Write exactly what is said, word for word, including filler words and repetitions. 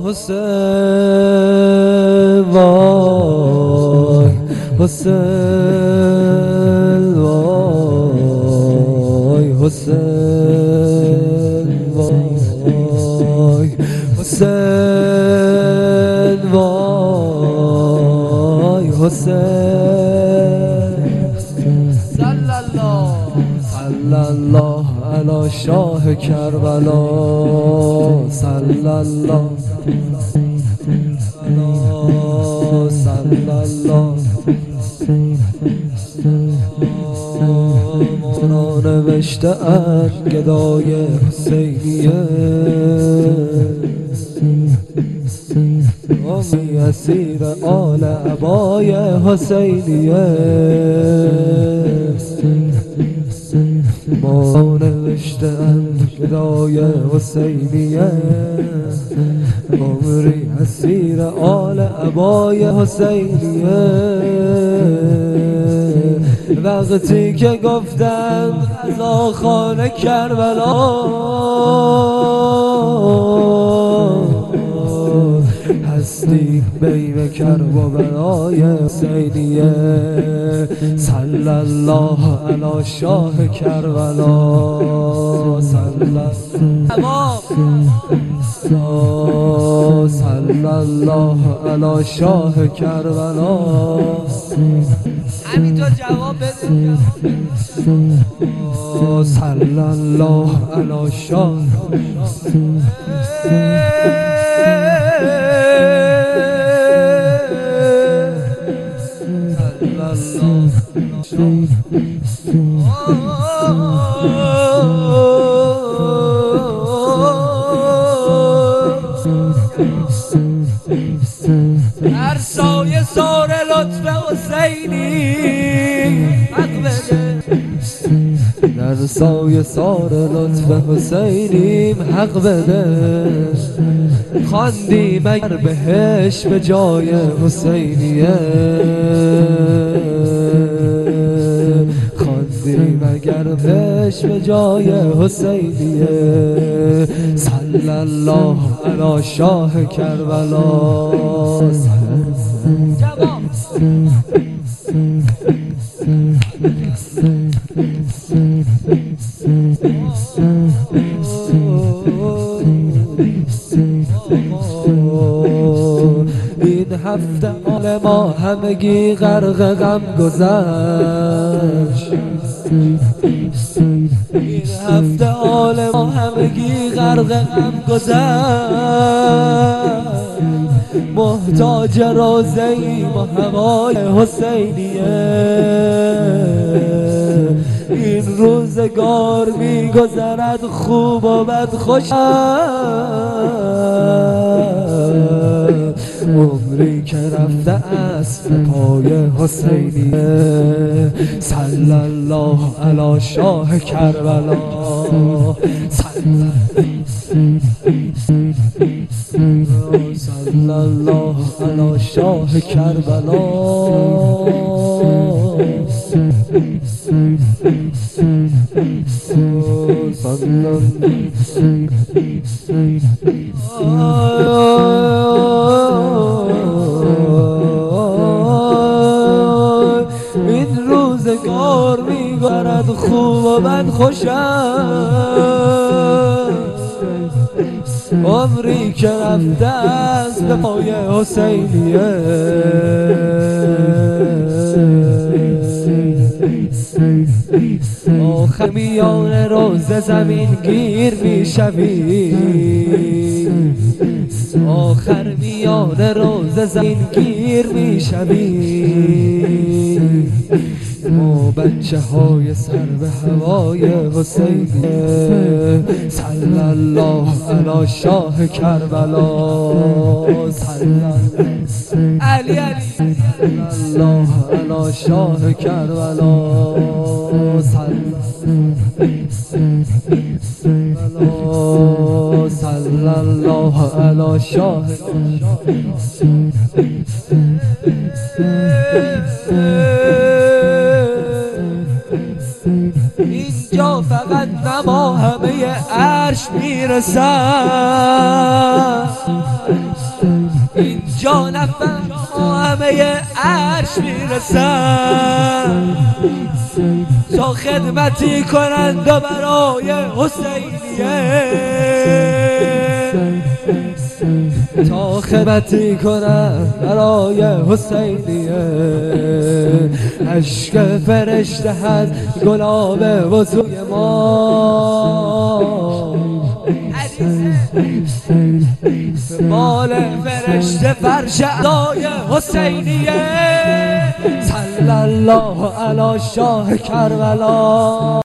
حسین وای حسین وای حسین وای حسین وای حسین صلی الله صلی الله علی شاه کربلا صلی الله صلی الله مولا نوشته اند گدای حسینیه امی اسیر آل عبای حسینیه مولا نوشته اند گدای حسینیه عمری اسیر آل عبای حسینیه وقتی که گفتن از خانه کربلا هستی بین کرب و بلای حسینیه صلی الله علی شاه کربلا صلی الله صلی الله علی شاه کربلا همینطور جواب بده صلی الله علی شاه هر سایه سار لطف حسینی حق بده در سایه سار لطف حسینیم حق بده خواندی مگر بهش به جای حسینیه خواندی مگر بهش به جای حسینیه صلی الله علی شاه کربلا جواب این هفته حال ما همگی غرق غم گذشت این هفته حال ما همگی غرق غم گذشت محتاج روزه ایم و هوای حسینیه این روزگار میگذرد خوب و بد خوش عمری که رفته است به پای حسینیه صلی الله علی شاه کربلا صلی الله علی شاه کربلا این روزگار میگذرد خوب و بد خوشم عمری که رفته است به پای حسینیه آخر میان روز زمین گیر میشوی آخر میان روز زمین گیر میشوی ما بچه های سر به هوای حسینیه صلی الله علی شاه کربلا صلی علی علی الله علی شاه کربلا صلی الله علی شاه اینجا فقط نما همه عرش میرسد جانم با همه عرش میرسن تا خدمتی کنند و برای حسینیه تا خدمتی کنند برای حسینیه عشق فرشته هست گلاب وضوی ما بال فرشته فرش ادای حسینیه صلی الله علی شاه کربلا.